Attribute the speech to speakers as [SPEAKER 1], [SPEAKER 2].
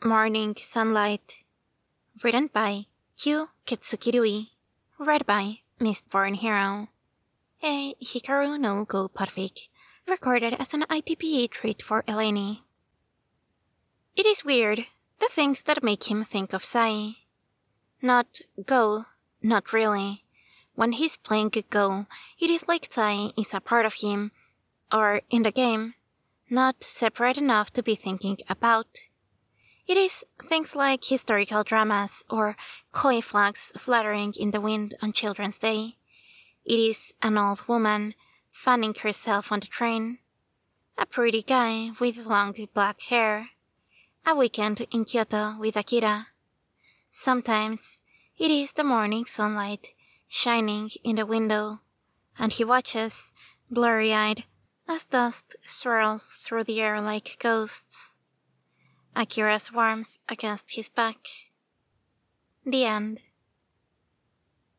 [SPEAKER 1] Morning Sunlight. Written by Kyu Ketsukirui. Read by Mistborn Hero. A Hikaru no Go Podfic. Recorded as an ITPE treat for Eleni. It is weird, the things that make him think of Sai. Not Go, not really. When he's playing Go, it is like Sai is a part of him, or in the game, not separate enough to be thinking about. It is things like historical dramas or koi flags fluttering in the wind on Children's Day. It is an old woman fanning herself on the train. A pretty guy with long black hair. A weekend in Kyoto with Akira. Sometimes it is the morning sunlight shining in the window, and he watches, blurry-eyed, as dust swirls through the air like ghosts. Akira's warmth against his back. The end.